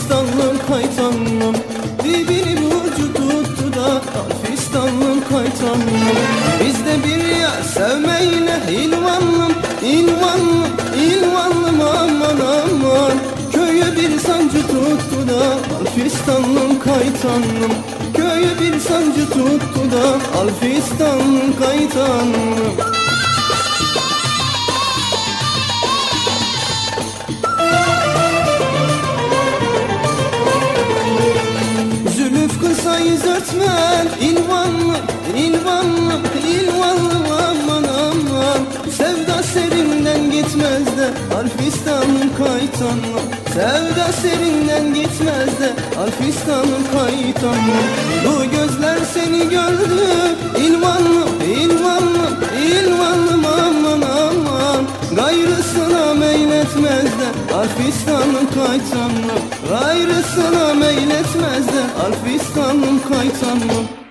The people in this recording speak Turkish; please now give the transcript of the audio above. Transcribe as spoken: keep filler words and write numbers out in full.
Alfistanlım kaytanlım, dibini burcu tuttu da Alfistanlım kaytanlım. Bizde bir yar sevmeyle ilvanlım, ilvanlım, ilvanlım aman aman. Köyü bir sancı tuttu da Alfistanlım kaytanlım, köyü bir sancı tuttu da Alfistanlım kaytanlım. Kısayız örtmen, ilvanlı, ilvanlı, ilvanlı aman aman. Sevda serinden gitmez de Alfistanlım kaytanlım, sevda serinden gitmez de Alfistanlım kaytanlım. Bu gözler seni gördü, ilvanlı, ilvanlı, ilvanlı aman aman. Gayrısına meyletmez de Alfistanlım kaytanlım, gayrısına meyletmez de Alfistanlım kaytanlım.